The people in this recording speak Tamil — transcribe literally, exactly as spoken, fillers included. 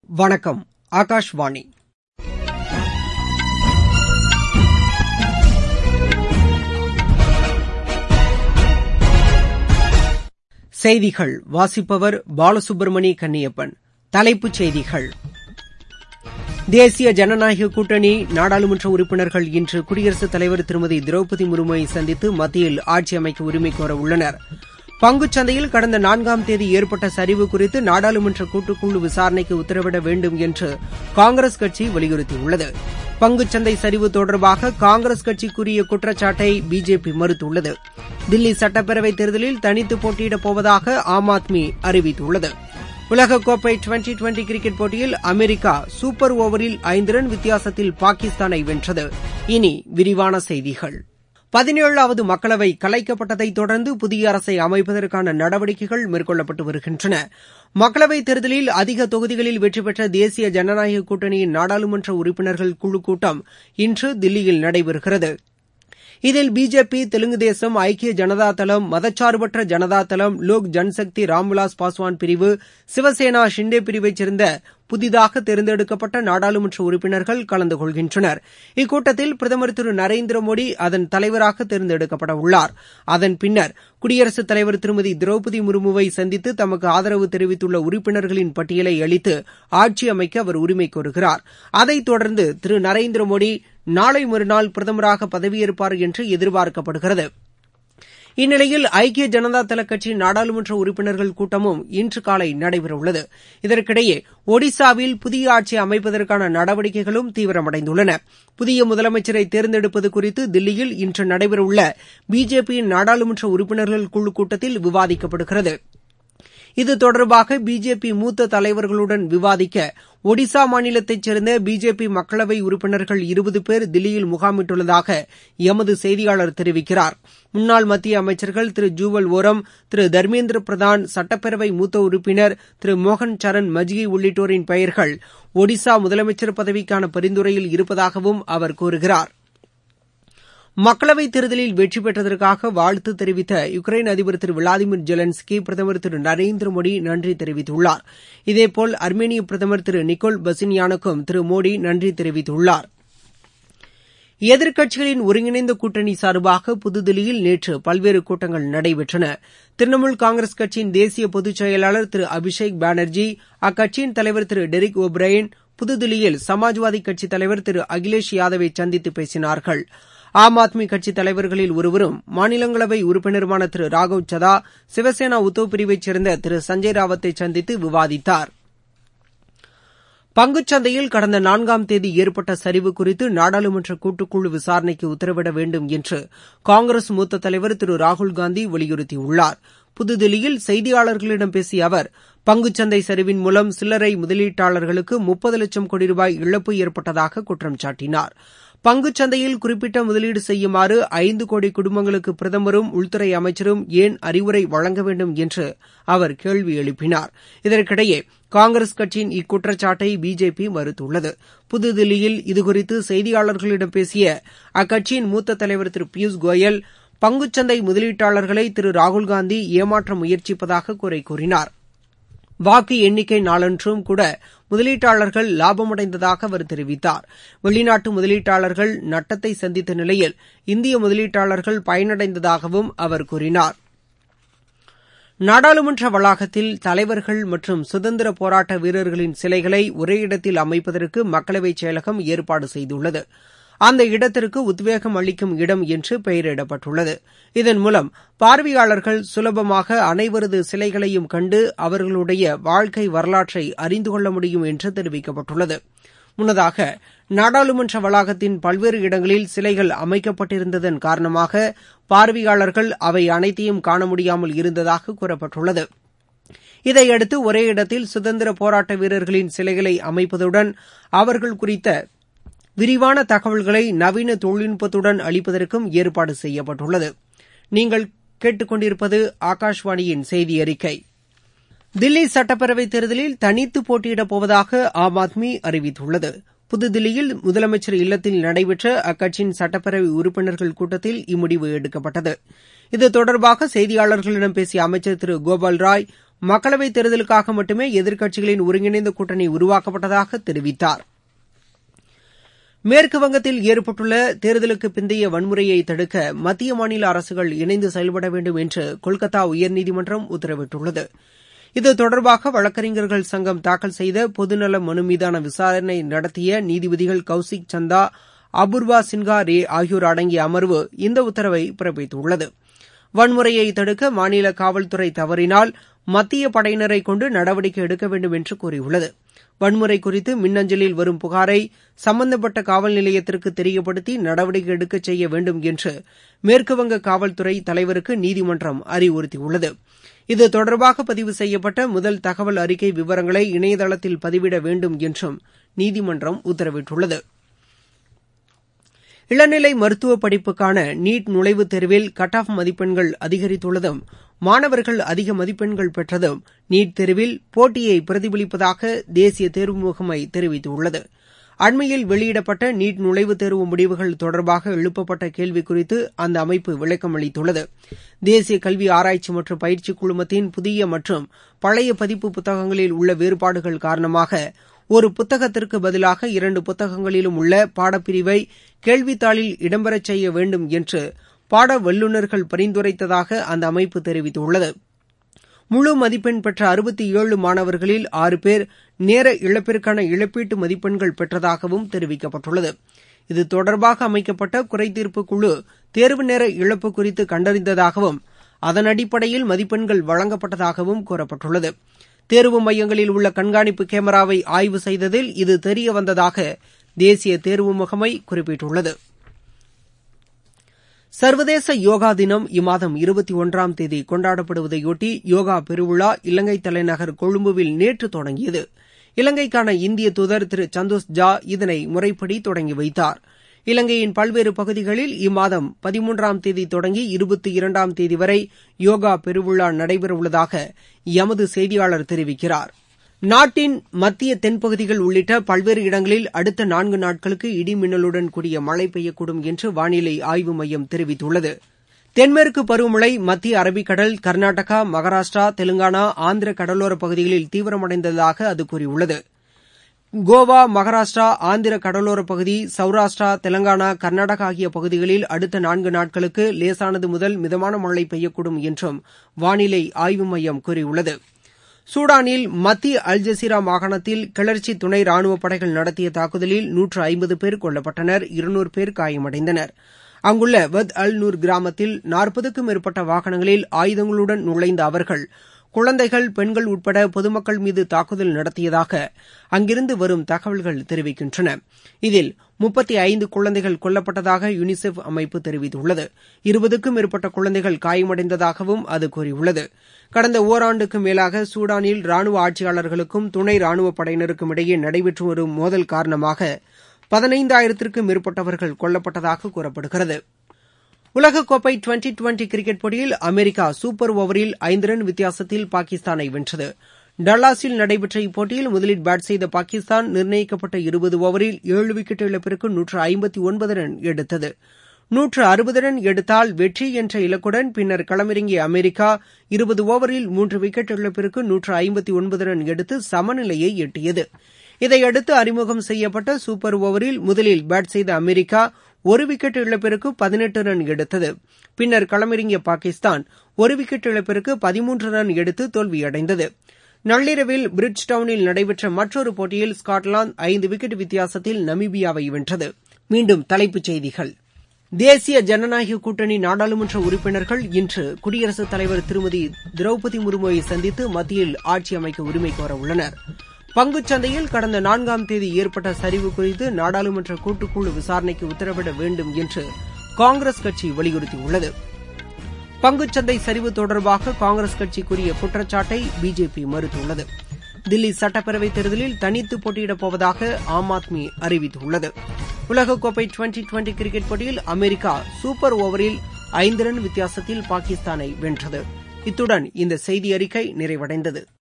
வணக்கம், ஆகாஷ்வாணி. செய்திகள் வாசிப்பவர் பாலசுப்ரமணி கன்னியப்பன். தலைப்புச் செய்திகள்: தேசிய ஜனநாயக கூட்டணி நாடாளுமன்ற உறுப்பினர்கள் இன்று குடியரசுத் தலைவர் திருமதி திரௌபதி முர்முவை சந்தித்து மத்தியில் ஆட்சி அமைக்க உரிமை கோர உள்ளனர். பங்குச் சந்தையில் கடந்த நான்காம் தேதி ஏற்பட்ட சரிவு குறித்து நாடாளுமன்ற கூட்டுக்குழு விசாரணைக்கு உத்தரவிட வேண்டும் என்று காங்கிரஸ் கட்சி வலியுறுத்தியுள்ளது. பங்குச் சந்தை சரிவு தொடர்பாக காங்கிரஸ் கட்சி கூறிய குற்றச்சாட்டை பிஜேபி மறுத்துள்ளது. தில்லி சட்டப்பேரவைத் தேர்தலில் தனித்து போட்டியிடப் போவதாக ஆம் ஆத்மி அறிவித்துள்ளது. உலகக்கோப்பை டுவெண்டி டுவெண்டி கிரிக்கெட் போட்டியில் அமெரிக்கா சூப்பர் ஓவரில் ஐந்து ரன் வித்தியாசத்தில் பாகிஸ்தானை வென்றது. இனி விரிவான செய்திகள். பதினேழாவது மக்களவை கலைக்கப்பட்டதைத் தொடர்ந்து புதிய அரசை அமைப்பதற்கான நடவடிக்கைகள் மேற்கொள்ளப்பட்டு வருகின்றன. மக்களவைத் தேர்தலில் அதிக தொகுதிகளில் வெற்றி பெற்ற தேசிய ஜனநாயக கூட்டணியின் நாடாளுமன்ற உறுப்பினர்கள் குழு கூட்டம் இன்று தில்லியில் நடைபெறுகிறது. இதில் பிஜேபி, தெலுங்கு தேசம், ஐக்கிய ஜனதா தளம், மதச்சார்பற்ற ஜனதா தளம், லோக் ஜன்சக்தி, ராம்விலாஸ் பாஸ்வான் பிரிவு, சிவசேனா, ஷிண்டே பிரிவைச் சேர்ந்த புதிதாக தேர்ந்தெடுக்கப்பட்ட நாடாளுமன்ற உறுப்பினர்கள் கலந்து கொள்கின்றனர். இக்கூட்டத்தில் பிரதமர் திரு நரேந்திர மோடி அதன் தலைவராக தேர்ந்தெடுக்கப்பட உள்ளார். அதன் பின்னர் குடியரசுத் தலைவர் திருமதி திரௌபதி முர்முவை சந்தித்து தமக்கு ஆதரவு தெரிவித்துள்ள உறுப்பினர்களின் பட்டியலை அளித்து ஆட்சி அமைக்க அவர் உரிமை கோருகிறார். அதைத் தொடர்ந்து திரு நரேந்திர மோடி நாளை மறுநாள் பிரதமராக பதவியேற்பார் என்று எதிர்பார்க்கப்படுகிறது. இந்நிலையில் ஐக்கிய ஜனதா தள கட்சியின் நாடாளுமன்ற உறுப்பினர்கள் கூட்டமும் இன்று காலை நடைபெறவுள்ளது. இதற்கிடையே ஒடிசாவில் புதிய ஆட்சி அமைப்பதற்கான நடவடிக்கைகளும் தீவிரமடைந்துள்ளன. புதிய முதலமைச்சரை தேர்ந்தெடுப்பது குறித்து தில்லியில் இன்று நடைபெறவுள்ள பிஜேபியின் நாடாளுமன்ற உறுப்பினர்கள் குழு கூட்டத்தில் விவாதிக்கப்படுகிறது. இது தொடர்பாக பிஜேபி மூத்த தலைவர்களுடன் விவாதிக்க ஒடிசா மாநிலத்தைச் சேர்ந்த பிஜேபி மக்களவை உறுப்பினர்கள் இருபது பேர் தில்லியில் முகாமிட்டுள்ளதாக எமது செய்தியாளர் தெரிவிக்கிறார். முன்னாள் மத்திய அமைச்சர்கள் திரு ஜூவல் ஓரம், திரு தர்மேந்திர பிரதான், சட்டப்பேரவை மூத்த உறுப்பினர் திரு மோகன் சரண் மஜ்கி உள்ளிட்டோரின் பெயர்கள் ஒடிசா முதலமைச்சர் பதவிக்கான பரிந்துரையில் இருப்பதாகவும் அவர் கூறுகிறார். மக்களவைத் தேர்தலில் வெற்றி பெற்றதற்காக வாழ்த்து தெரிவித்த யுக்ரைன் அதிபர் திரு விளாடிமிர் ஜெலன்ஸ்கி பிரதமர் திரு நரேந்திர மோடி நன்றி தெரிவித்துள்ளார். இதேபோல் அர்மேனிய பிரதமர் திரு நிக்கோல் பசின்யானுக்கும் திரு மோடி நன்றி தெரிவித்துள்ளார். எதிர்க்கட்சிகளின் ஒருங்கிணைந்த கூட்டணி சார்பாக புதுதில்லியில் நேற்று பல்வேறு கூட்டங்கள் நடைபெற்றன. திரிணாமுல் காங்கிரஸ் கட்சியின் தேசிய பொதுச் செயலாளர் திரு அபிஷேக் பானர்ஜி, அக்கட்சியின் தலைவர் திரு டெரிக் ஒப்ரையன் புதுதில்லியில் சமாஜ்வாதி கட்சித் தலைவர் திரு அகிலேஷ் யாதவை சந்தித்து பேசினார்கள். ஆம் ஆத்மி கட்சித் தலைவர்களில் ஒருவரும் மாநிலங்களவை உறுப்பினருமான திரு ராகவ் சதா சிவசேனா உத்தவ் பிரிவைச் சேர்ந்த திரு சஞ்சய் ராவத்தை சந்தித்து விவாதித்தார். பங்குச் சந்தையில் கடந்த நான்காம் தேதி ஏற்பட்ட சரிவு குறித்து நாடாளுமன்ற கூட்டுக்குழு விசாரணைக்கு உத்தரவிட வேண்டும் என்று காங்கிரஸ் மூத்த தலைவர் திரு ராகுல்காந்தி வலியுறுத்தியுள்ளார். புதுதில்லியில் செய்தியாளர்களிடம் பேசிய அவர், பங்குச்சந்தை சரிவின் மூலம் சில்லறை முதலீட்டாளர்களுக்கு முப்பது லட்சம் கோடி ரூபாய் இழப்பு ஏற்பட்டதாக குற்றம் சாட்டினார். பங்குச் சந்தையில் குறிப்பிட்ட முதலீடு செய்யுமாறு ஐந்து கோடி குடும்பங்களுக்கு பிரதமரும் உள்துறை அமைச்சரும் ஏன் அறிவுரை வழங்க வேண்டும் என்று அவர் கேள்வி எழுப்பினார். இதற்கிடையே காங்கிரஸ் கட்சியின் இக்குற்றச்சாட்டை பிஜேபி மறுத்துள்ளது. புதுதில்லியில் இதுகுறித்து செய்தியாளர்களிடம் பேசிய அக்கட்சியின் மூத்த தலைவர் திரு பியூஷ் கோயல், பங்குச்சந்தை முதலீட்டாளர்களை திரு ராகுல்காந்தி ஏமாற்ற முயற்சிப்பதாக குறை கூறினார். வாக்கு எண்ணிக்கை நாளன்றும் கூட முதலீட்டாளர்கள் லாபமடைந்ததாக அவர் தெரிவித்தார். வெளிநாட்டு முதலீட்டாளர்கள் நட்டத்தை சந்தித்த நிலையில் இந்திய முதலீட்டாளர்கள் பயனடைந்ததாகவும் அவர் கூறினார். நாடாளுமன்ற வளாகத்தில் தலைவர்கள் மற்றும் சுதந்திர போராட்ட வீரர்களின் சிலைகளை ஒரே இடத்தில் அமைப்பதற்கு மக்களவைச் செயலகம் ஏற்பாடு செய்துள்ளது. அந்த இடத்திற்கு உத்வேகம் அளிக்கும் இடம் என்று பெயரிடப்பட்டுள்ளது. இதன் மூலம் பார்வையாளர்கள் சுலபமாக அனைவரது சிலைகளையும் கண்டு அவர்களுடைய வாழ்க்கை வரலாற்றை அறிந்து கொள்ள முடியும் என்று தெரிவிக்கப்பட்டுள்ளது. முன்னதாக நாடாளுமன்ற வளாகத்தின் பல்வேறு இடங்களில் சிலைகள் அமைக்கப்பட்டிருந்ததன் காரணமாக பார்வையாளர்கள் அவை அனைத்தையும் காண முடியாமல் இருந்ததாக கூறப்பட்டுள்ளது. இதையடுத்து ஒரே இடத்தில் சுதந்திர போராட்ட வீரர்களின் சிலைகளை அமைப்பதுடன் அவர்கள் குறித்த விரிவான தகவல்களை நவீன தொழில்நுட்பத்துடன் அளிப்பதற்கும் ஏற்பாடு செய்யப்பட்டுள்ளது. நீங்கள் கேட்டுக்கொண்டிருப்பது ஆகாஷ்வாணியின் செய்தி அறிக்கை. தில்லி சட்டப்பேரவைத் தேர்தலில் தனித்து போட்டியிடப் போவதாக ஆம் ஆத்மி அறிவித்துள்ளது. புதுதில்லியில் முதலமைச்சர் இல்லத்தில் நடைபெற்ற அக்கட்சியின் சட்டப்பேரவை உறுப்பினர்கள் கூட்டத்தில் இம்முடிவு எடுக்கப்பட்டது. இது தொடர்பாக செய்தியாளர்களிடம் பேசிய அமைச்சர் திரு கோபால் ராய், மக்களவைத் தேர்தலுக்காக மட்டுமே எதிர்க்கட்சிகளின் ஒருங்கிணைந்த கூட்டணி உருவாக்கப்பட்டதாக தெரிவித்தார். மேற்குவங்கத்தில் ஏற்பட்டுள்ள தேர்தலுக்கு பிந்தைய வன்முறையை தடுக்க மத்திய மாநில அரசுகள் இணைந்து செயல்பட வேண்டும் என்று கொல்கத்தா உயர்நீதிமன்றம் உத்தரவிட்டுள்ளது. இது தொடர்பாக வழக்கறிஞர்கள் சங்கம் தாக்கல் செய்த பொதுநல மனு மீதான விசாரணை நடத்திய நீதிபதிகள் கௌசிக் சந்தா, அபூர்வா சின்ஹா ரே ஆகியோர் அடங்கிய அமர்வு இந்த உத்தரவை பிறப்பித்துள்ளது. வன்முறையை தடுக்க மாநில காவல்துறை தவறினால் மத்திய படையினரை கொண்டு நடவடிக்கை எடுக்க வேண்டும் என்று கூறியுள்ளது. வன்முறை குறித்து மின்னஞ்சலில் வரும் புகாரை சம்பந்தப்பட்ட காவல் நிலையத்திற்கு தெரியப்படுத்தி நடவடிக்கை எடுக்க செய்ய வேண்டும் என்று மேற்குவங்க காவல்துறை தலைவருக்கு நீதிமன்றம் அறிவுறுத்தியுள்ளது. இது தொடர்பாக பதிவு செய்யப்பட்ட முதல் தகவல் அறிக்கை விவரங்களை இணையதளத்தில் பதிவிட வேண்டும் என்றும் நீதிமன்றம் உத்தரவிட்டுள்ளது. இளநிலை மருத்துவ படிப்புக்கான நீட் நுழைவுத் தேர்வில் கட் ஆஃப் மதிப்பெண்கள் அதிகரித்துள்ளதும் மாணவர்கள் அதிக மதிப்பெண்கள் பெற்றதும் நீட் தேர்வில் போட்டியை பிரதிபலிப்பதாக தேசிய தேர்வு முகமை தெரிவித்துள்ளது. அண்மையில் வெளியிடப்பட்ட நீட் நுழைவுத் தேர்வு முடிவுகள் தொடர்பாக எழுப்பப்பட்ட கேள்வி குறித்து அந்த அமைப்பு விளக்கம் அளித்துள்ளது. தேசிய கல்வி ஆராய்ச்சி மற்றும் பயிற்சி குழுமத்தின் புதிய மற்றும் பழைய பதிப்பு புத்தகங்களில் உள்ள வேறுபாடுகள் காரணமாக ஒரு புத்தகத்திற்கு பதிலாக இரண்டு புத்தகங்களிலும் உள்ள பாடப்பிரிவை கேள்வித்தாளில் இடம்பெறச் செய்ய வேண்டும் என்று பாட வல்லுநர்கள் பரிந்துரைத்ததாக அந்த அமைப்பு தெரிவித்துள்ளது. முழு மதிப்பெண் பெற்ற அறுபத்தி ஏழு மாணவர்களில் ஆறு பேர் நேர இழப்பிற்கான இழப்பீட்டு மதிப்பெண்கள் பெற்றதாகவும் தெரிவிக்கப்பட்டுள்ளது. இது தொடர்பாக அமைக்கப்பட்ட குறைதீர்ப்பு குழு தேர்வு நேர இழப்பு குறித்து கண்டறிந்ததாகவும் அதன் அடிப்படையில் மதிப்பெண்கள் வழங்கப்பட்டதாகவும் கூறப்பட்டுள்ளது. தேர்வு மையங்களில் உள்ள கண்காணிப்பு கேமராவை ஆய்வு செய்ததில் இது தெரியவந்ததாக தேசிய தேர்வு முகமை குறிப்பிட்டுள்ளது. சர்வதேச யோகா தினம் இம்மாதம் இருபத்தி ஒன்றாம் தேதி கொண்டாடப்படுவதையொட்டி யோகா பெருவிழா இலங்கை தலைநகர் கொழும்புவில் நேற்று தொடங்கியது. இலங்கைக்கான இந்திய தூதர் திரு சந்தோஷ் ஜா இதனை முறைப்படி தொடங்கி வைத்தார். இலங்கையின் பல்வேறு பகுதிகளில் இம்மாதம் பதிமூன்றாம் தேதி தொடங்கி இருபத்தி இரண்டாம் தேதி வரை யோகா பெருவிழா நடைபெறவுள்ளதாக எமது செய்தியாளர் தெரிவிக்கிறார். நாட்டின் மத்திய தென்பகுதிகள் உள்ளிட்ட பல்வேறு இடங்களில் அடுத்த நான்கு நாட்களுக்கு இடி மின்னலுடன் கூடிய மழை பெய்யக்கூடும் என்று வானிலை ஆய்வு மையம் தெரிவித்துள்ளது. தென்மேற்கு பருவமழை மத்திய அரபிக்கடல், கர்நாடகா, மகாராஷ்டிரா, தெலுங்கானா, ஆந்திர கடலோரப் பகுதிகளில் தீவிரமடைந்ததாக அது கூறியுள்ளது. கோவா, மகாராஷ்டிரா, ஆந்திர கடலோரப் பகுதி, சௌராஷ்டிரா, தெலங்கானா, கர்நாடகா ஆகிய பகுதிகளில் அடுத்த நான்கு நாட்களுக்கு லேசானது முதல் மிதமான மழை பெய்யக்கூடும் என்றும் வானிலை ஆய்வு மையம் கூறியுள்ளது. சூடானில் மத்திய அல் ஜசீரா மாகாணத்தில் கிளர்ச்சி துணை ராணுவப் படைகள் நடத்திய தாக்குதலில் நூற்று ஐம்பது பேர் கொல்லப்பட்டனர், இருநூறு பேர் காயமடைந்தனர். அங்குள்ள வத் அல் நூர் கிராமத்தில் நாற்பதுக்கும் மேற்பட்ட வாகனங்களில் ஆயுதங்களுடன் நுழைந்த அவர்கள் குழந்தைகள், பெண்கள் உட்பட பொதுமக்கள் மீது தாக்குதல் நடத்தியதாக அங்கிருந்து வரும் தகவல்கள் தெரிவிக்கின்றன. இதில் முப்பத்தி ஐந்து குழந்தைகள் கொல்லப்பட்டதாக யுனிசெஃப் அமைப்பு தெரிவித்துள்ளது. இருபதுக்கும் மேற்பட்ட குழந்தைகள் காயமடைந்ததாகவும் அது கூறியுள்ளது. கடந்த ஓராண்டுக்கு மேலாக சூடானில் ராணுவ ஆட்சியாளர்களுக்கும் துணை ராணுவப் படையினருக்கும் இடையே நடைபெற்று வரும் மோதல் காரணமாக பதினைந்தாயிரத்திற்கும் மேற்பட்டவர்கள் கொல்லப்பட்டதாக கூறப்படுகிறது. உலகக்கோப்பை டுவெண்டி டுவெண்டி கிரிக்கெட் போட்டியில் அமெரிக்கா சூப்பர் ஓவரில் ஐந்து ரன் வித்தியாசத்தில் பாகிஸ்தானை வென்றது. டல்லாஸில் நடைபெற்ற இப்போட்டியில் முதலில் பேட் செய்த பாகிஸ்தான் நிர்ணயிக்கப்பட்ட இருபது ஓவரில் ஏழு விக்கெட் இழப்பிற்கு நூற்று ஐம்பத்தி ஒன்பது ரன் எடுத்தது. நூற்று அறுபது ரன் எடுத்தால் வெற்றி என்ற இலக்குடன் பின்னர் களமிறங்கிய அமெரிக்கா இருபது ஓவரில் மூன்று விக்கெட் இழப்பிற்கு நூற்று ஐம்பத்தி ஒன்பது ரன் எடுத்து சமநிலையை எட்டியது. இதையடுத்து அறிமுகம் செய்யப்பட்ட சூப்பர் ஓவரில் முதலில் பேட் செய்த அமெரிக்கா ஒரு விக்கெட் இழப்பிற்கு பதினெட்டு ரன் எடுத்தது. பின்னர் களமிறங்கிய பாகிஸ்தான் ஒரு விக்கெட் இழப்பிற்கு பதிமூன்று ரன் எடுத்து தோல்வியடைந்தது. நள்ளிரவில் பிரிட்ஜ் டவுனில் நடைபெற்ற மற்றொரு போட்டியில் ஸ்காட்லாந்து ஐந்து விக்கெட் வித்தியாசத்தில் நமீபியாவை வென்றது. மீண்டும் தலைப்புச் செய்திகள். தேசிய ஜனநாயக கூட்டணி நாடாளுமன்ற உறுப்பினர்கள் இன்று குடியரசுத் தலைவர் திருமதி திரௌபதி முர்முவை சந்தித்து மத்தியில் ஆட்சி அமைக்க உரிமை கோர உள்ளனர். பங்குச் சந்தையில் கடந்த நான்காம் தேதி ஏற்பட்ட சரிவு குறித்து நாடாளுமன்ற கூட்டுக்குழு விசாரணைக்கு உத்தரவிட வேண்டும் என்று காங்கிரஸ் கட்சி வலியுறுத்தியுள்ளது. பங்குச்சந்தை சரிவு தொடர்பாக காங்கிரஸ் கட்சி கூறிய குற்றச்சாட்டை பிஜேபி மறுத்துள்ளது. தில்லி சட்டப்பேரவைத் தேர்தலில் தனித்து போட்டியிடப் போவதாக ஆம் ஆத்மி அறிவித்துள்ளது. உலகக்கோப்பை டுவெண்டி டுவெண்டி கிரிக்கெட் போட்டியில் அமெரிக்கா சூப்பர் ஓவரில் ஐந்து ரன் வித்தியாசத்தில் பாகிஸ்தானை வென்றது. இத்துடன் இந்த செய்தி அறிக்கை நிறைவடைந்தது.